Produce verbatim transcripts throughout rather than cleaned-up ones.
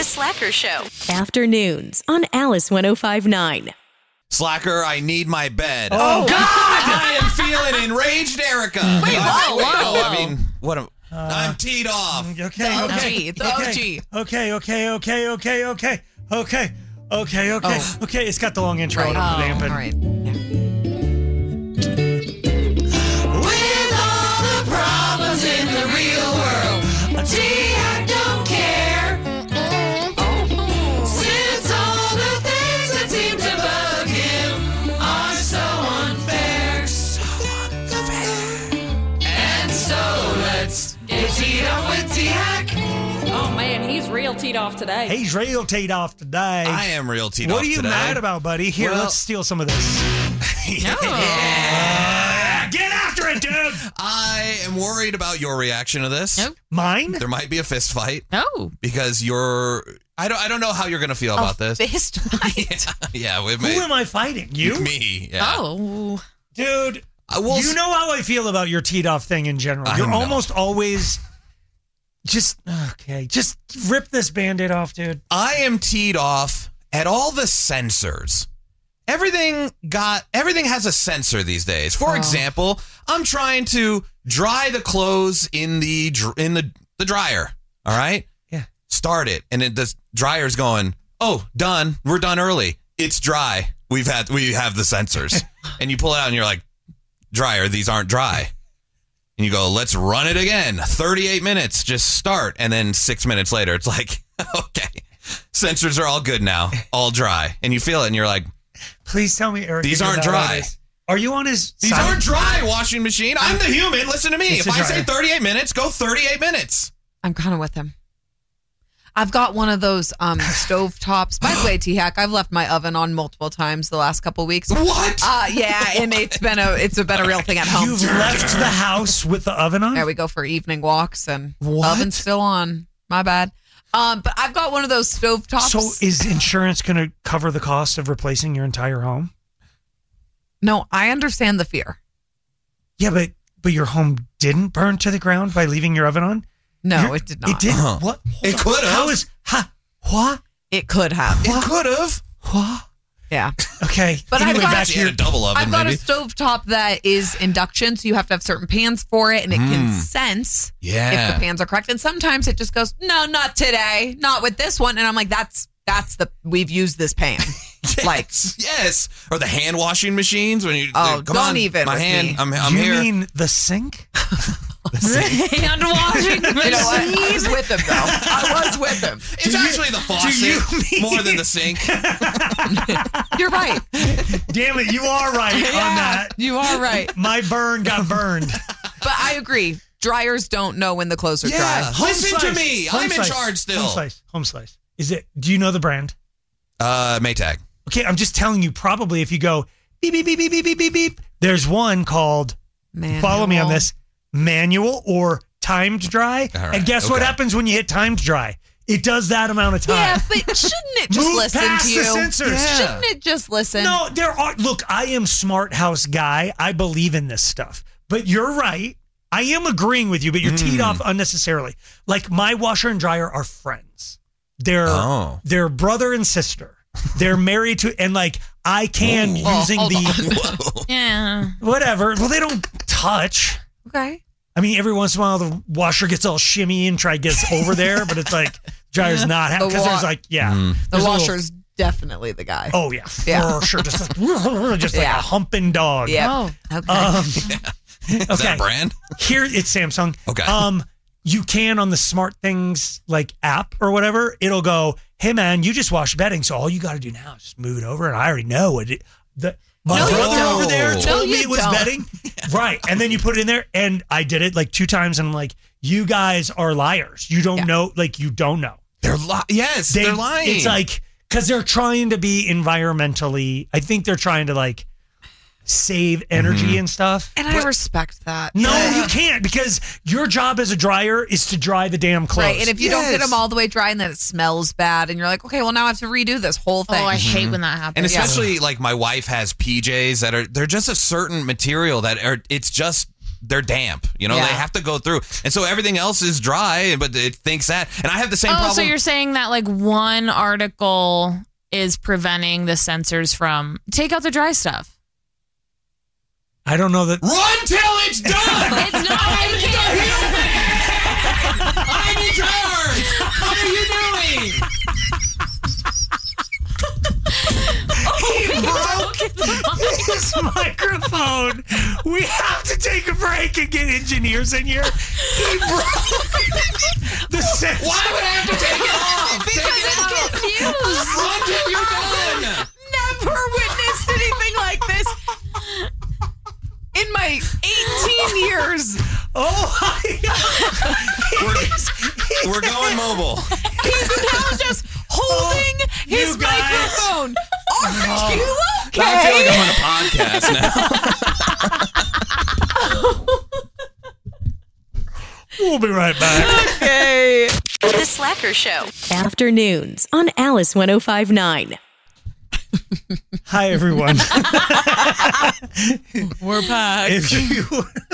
The Slacker Show. Afternoons on Alice one oh five point nine. Slacker, I need my bed. Oh, God! I am feeling enraged, Erica. Wait, I, whoa, wait, whoa. no, I mean, what am, uh, I'm teed off. Okay, The okay. O G, the okay. O G. Okay, okay, okay, okay, okay, okay, okay, okay, Oh. okay. It's got the long intro. Right. I'm Oh, vamping. all right. With all the problems in the real world, T-Hack don't care. Since all the things that seem to bug him are so unfair. So unfair. And so let's get teed off with T-Hack. Oh, man, he's real teed off today. He's real teed off today. I am real teed off What are you today. mad about, buddy? Here, Well- let's steal some of this. Yeah. Uh, get after it, dude. I am worried about your reaction to this. Nope. Mine? There might be a fist fight No. because you're. I don't. I don't know how you're going to feel about this. Fist fight. Yeah, yeah, with Who me. am I fighting? You? Me. Yeah. Oh. Dude, I will you s- know how I feel about your teed off thing in general. I You're know. almost always just, okay, just rip this Band-Aid off, dude. I am teed off at all the sensors. Everything got everything has a sensor these days. For Oh. example, I'm trying to dry the clothes in the dr- in the, the dryer. All right? Yeah. Start it, and it, the dryer's going, "Oh, done. We're done early. It's dry. We've had we have the sensors." And you pull it out, and you're like, "Dryer, these aren't dry." And you go, "Let's run it again. thirty-eight minutes. Just start." And then six minutes later, it's like, "Okay, sensors are all good now, all dry." And you feel it, and you're like, Please tell me, Eric. These you're aren't not dry. on this. Are you on his "These side? aren't dry, washing machine. I'm the human. Listen to me. It's If a I say dryer. thirty-eight minutes, go thirty-eight minutes." I'm kind of with him. I've got one of those um, stove tops. By the way, T-Hack, I've left my oven on multiple times the last couple weeks. What? Uh, yeah, and it's been a it's been a real thing at home. You've left the house with the oven on? There we go for evening walks, and What? oven's still on. My bad. Um, but I've got one of those stove tops. So is insurance going to cover the cost of replacing your entire home? No, I understand the fear. Yeah, but but your home didn't burn to the ground by leaving your oven on? No, Your- it did not. It did. Huh. What? It Hold on. could've. How is ha what? It could have. It could have. What? Yeah. Okay. But anyway, I've got- back She to had your a double oven, I've got maybe. a stovetop that is induction, so you have to have certain pans for it, and it can sense Yeah. if the pans are correct. And sometimes it just goes, no, not today, not with this one. And I'm like, that's that's the we've used this pan. Yes, Like, yes, or the hand washing machines when you. Oh, come don't on, even My with hand. me. I'm. I'm you here. mean the sink? Hand washing you know what? I was with him though. I was with him. It's Do you- actually the do you faucet mean- more than the sink. You're right. Damn it, you are right on that. You are right. My burn got burned. But I agree. Dryers don't know when the clothes are Yeah. dry. Home Listen to slice. me. Home I'm in slice. charge still. Home slice. Home slice. Is it? Do you know the brand? Uh, Maytag. Okay, I'm just telling you. Probably if you go beep beep beep beep beep beep beep beep, there's one called. Man, Follow me on this. Manual or timed dry. All right, And guess what okay. happens when you hit timed dry? It does that amount of time. Yeah, but shouldn't it just Move listen past to the you? sensors. Yeah. Shouldn't it just listen? No, there are. Look, I am smart house guy. I believe in this stuff. But you're right. I am agreeing with you, but you're teed off unnecessarily. Like my washer and dryer are friends. They're Oh. they're brother and sister. They're married to, and like I can Ooh. using Oh, hold the Whoa. Yeah. whatever. Well, they don't touch. Okay. I mean, every once in a while the washer gets all shimmy and try gets over there, but it's like dryer's not The because wa- there's like yeah, Mm. The there's a little- washer's definitely the guy. oh yeah, Yeah. for sure, just like, just like Yeah. a humping dog. Yeah. Oh. Okay. Um, Is okay. that brand? Here it's Samsung. Okay. Um, you can on the Smart Things like app or whatever. It'll go, hey man, you just washed bedding, so all you got to do now is just move it over, and I already know what it. The my No, you brother don't. over there No, told me you it was don't. bedding, right? And then you put it in there, and I did it like two times, and I'm like, you guys are liars. You don't Yeah. know, like you don't know. They're li- yes, They, they, are lying. It's like because they're trying to be environmentally. I think they're trying to like save energy Mm-hmm. and stuff. and I respect that. No, Yeah. you can't because your job as a dryer is to dry the damn clothes. Right, and if you don't get Yes. them all the way dry and then it smells bad, and you're like, okay, well now I have to redo this whole thing. Oh, I hate when that happens. and especially like my wife has P Js that are they're just a certain material that are it's just they're damp. You know, Yeah. they have to go through, and so everything else is dry, but it thinks that. And I have the same Oh, problem. so you're saying that like one article is preventing the sensors from take out the dry stuff? I don't know that. Run till it's done. It's not. I can't. I'm in charge. What are you doing? He broke his microphone. We have to take a break and get engineers in here. He broke the sensor. Why would I have to take it off? Because take it it's out. confused. Run till you're done. Never witnessed anything like this in my eighteen years. Oh my God. We're, we're going mobile. He's now just holding Oh, his you guys. microphone. Are you okay? I feel like I'm on a podcast now. We'll be right back. Okay. The Slacker Show. Afternoons on Alice one oh five point nine. Hi, everyone. We're back. If you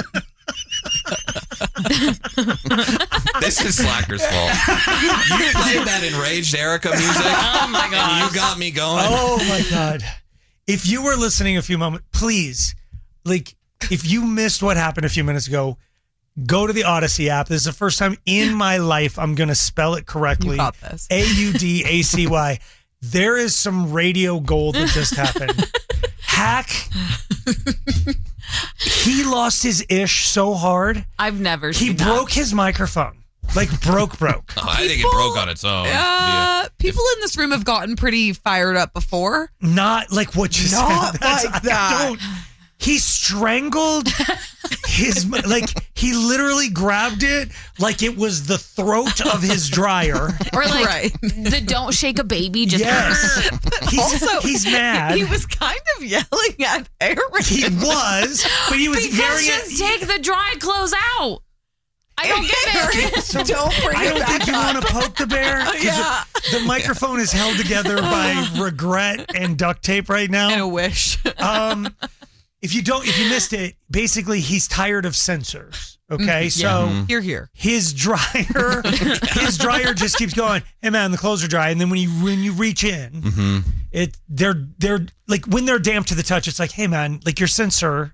This is Slacker's fault. You played that enraged Erica music. Oh my god! You got me going. Oh my God. If you were listening a few moments, please, like, if you missed what happened a few minutes ago, go to the Odyssey app. This is the first time in my life I'm going to spell it correctly. You got this. A U D A C Y. There is some radio gold that just happened. Hack. He lost his ish so hard. I've never He seen that. broke his microphone. Like, broke, broke. Oh, I think it broke on its own. Uh, people in this room have gotten pretty fired up before. Not like what you Not said. That's- like I that. don't- He strangled his, like, he literally grabbed it like it was the throat of his dryer. Or like Right. the don't shake a baby. Just Yes. He's, Also, he's mad. He was kind of yelling at Aaron. He was, but he was because yelling just at. take the dry clothes out. I don't get it. So Don't bring I it don't back think you up. want to poke the bear. 'Cause Yeah. The microphone is held together by regret and duct tape right now. And a wish. Um, if you don't, if you missed it, basically he's tired of sensors. Okay, so Mm-hmm. Here, here. his dryer, his dryer just keeps going. Hey man, the clothes are dry, and then when you when you reach in, Mm-hmm. it they're they're like when they're damp to the touch. It's like, hey man, like your sensor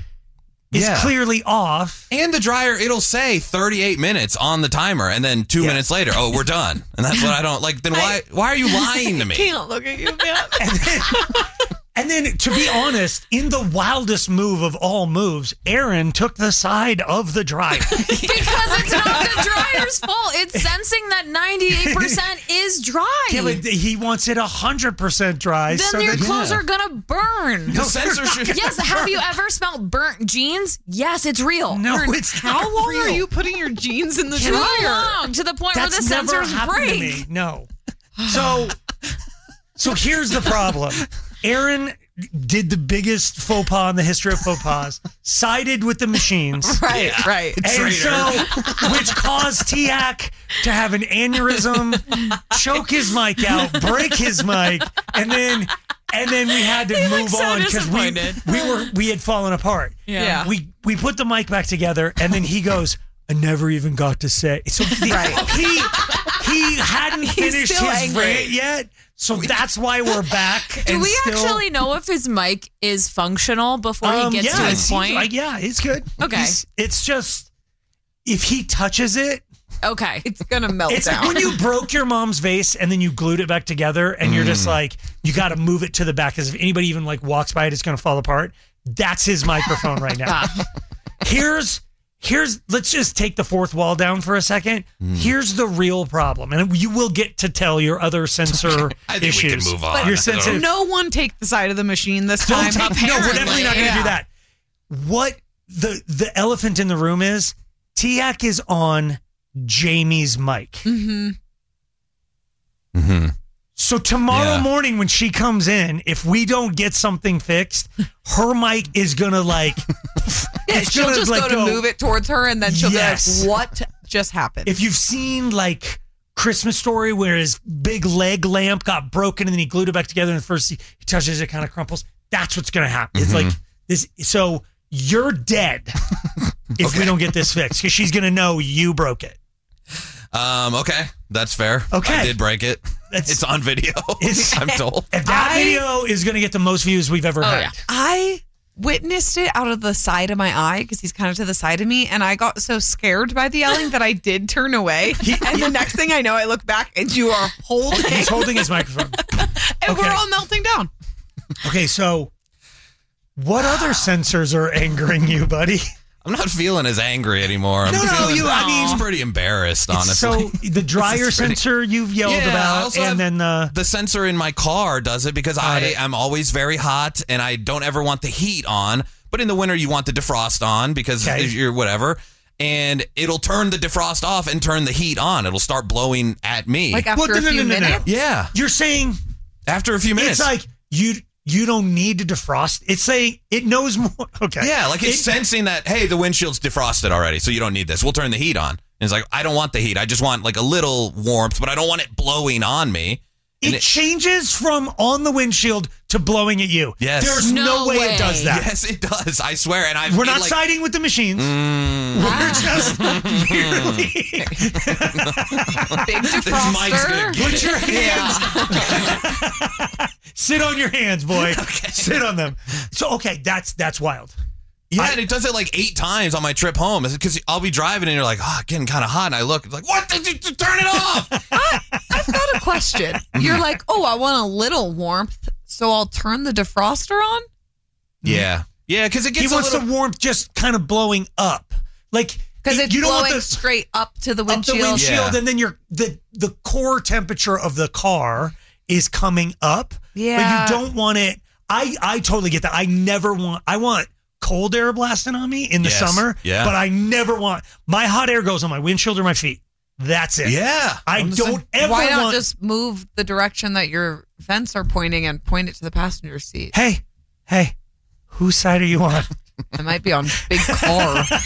is Yeah. clearly off. And the dryer, it'll say thirty-eight minutes on the timer, and then two Yeah. minutes later, oh, we're done. And that's what I don't like. Then why why are you lying to me? Can't look at you, man. And then, and then, to be honest, in the wildest move of all moves, Aaron took the side of the dryer. Because it's not the dryer's fault. It's sensing that ninety-eight percent is dry. Yeah, but he wants it one hundred percent dry. then so your that, clothes yeah. are going to burn. The sensor should. Yes, have you ever smelled burnt jeans? Yes, it's real. No, Aaron, it's How not long real. are you putting your jeans in the Too dryer? long, to the point That's where the never sensors happened break. to me. No. So, so here's the problem. Aaron did the biggest faux pas in the history of faux pas, sided with the machines. Right, right. And so, which caused T-Hack to have an aneurysm, choke his mic out, break his mic, and then and then we had to move so on because we disappointed. we were we had fallen apart. Yeah. We we put the mic back together, and then he goes, "I never even got to say." So the, Right. he he hadn't finished still his angry. rant yet. So that's why we're back. Do and we still, actually know if his mic is functional before Um, he gets yeah, to it his seems point? like- yeah, it's good. Okay. He's- it's just if he touches it. Okay. It's going to melt It's down. like when you broke your mom's vase and then you glued it back together and you're just like, you got to move it to the back because if anybody even like walks by it, it's going to fall apart. That's his microphone right now. Here's, here's, let's just take the fourth wall down for a second. Here's the real problem. And you will get to tell your other sensor I think issues. we can move on. Your sensitive. No one take the side of the machine this Don't time. take, no, we're definitely not going to do Yeah. that. What the, the elephant in the room is, T-Hack is on Jamie's mic. Mm-hmm. Mm-hmm. So tomorrow Yeah. morning when she comes in, if we don't get something fixed, her mic is gonna like Yeah, it's she'll gonna, just like, go to go- move it towards her, and then she'll Yes. be like, "What just happened?" if you've seen like Christmas Story where his big leg lamp got broken and then he glued it back together and first he, he touches it, kind of crumples. That's what's gonna happen. It's like this. So you're dead. if Okay. we don't get this fixed because she's going to know you broke it. Um, okay, that's fair. Okay. I did break it. That's- it's on video. It's- I'm told. If that I- video is going to get the most views we've ever Oh, had. yeah. I witnessed it out of the side of my eye because he's kind of to the side of me, and I got so scared by the yelling that I did turn away. And the next thing I know, I look back and you are holding, He's holding his microphone. and okay. we're all melting down. Okay, so what other sensors are angering you, buddy? I'm not feeling as angry anymore. I'm No, no, feeling, you- I mean- I'm pretty embarrassed, honestly. So the dryer This is pretty- sensor you've yelled Yeah, I about, also and have then the the sensor in my car does it because I it. am always very hot and I don't ever want the heat on. But in the winter, you want the defrost on because Okay. you're whatever. And it'll turn the defrost off and turn the heat on. It'll start blowing at me. Like after Well, no, a no, few no, no, no. minutes. yeah. you're saying After a few minutes. it's like you you don't need to defrost. It's saying it knows more. Okay, yeah, like it's It- sensing that, hey, the windshield's defrosted already, so you don't need this. We'll turn the heat on. And it's like, I don't want the heat. I just want like a little warmth, but I don't want it blowing on me. And It changes from on the windshield to blowing at you. Yes. There's no, No way, way. it does that. Yes, it does. I swear. And I've We're not like, siding with the machines. We're just merely Big This mic's gonna defroster. get put your hands. Sit on your hands, boy. Sit on them. So okay, that's that's wild. Yeah, I- and it does it like eight times on my trip home. Because I'll be driving and you're like, oh, getting kind of hot. And I look, it's like, what? Did you turn it off? I've got a question. You're like, oh, I want a little warmth, so I'll turn the defroster on? yeah. Yeah, because it He gets wants a little... the warmth just kind of blowing up, like Because it's you don't blowing want the straight up to the up the windshield. windshield, Yeah. and then your the the core temperature of the car is coming up. Yeah. but you don't want it. I I totally get that. I never want. I want cold air blasting on me in the Yes. summer. Yeah. but I never want my hot air goes on my windshield or my feet. That's it. Yeah. I I'm the don't same. ever Why not want. just move the direction that your vents are pointing and point it to the passenger seat? Hey, hey, whose side are you on? It might be on big car. Choke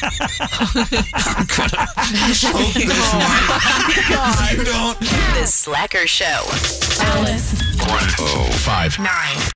this mic. You don't. The Slacker Show. one oh five nine.